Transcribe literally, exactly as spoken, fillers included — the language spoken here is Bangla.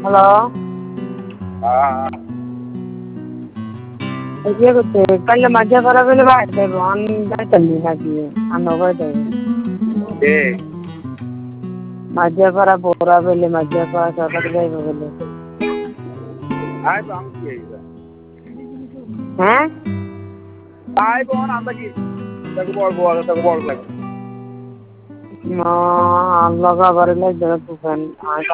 হ্যালো ये करते कल मजा करा पहले बात है वन दा चलनी ना की अनोवर दे ए मजा करा पूरा पहले मजा करा सब दे पहले आय तो हम की हैं आय बोन আমরা কি তাকে বল বল তাকে বল লাগে ना लगा बारे ले जरा तू फैन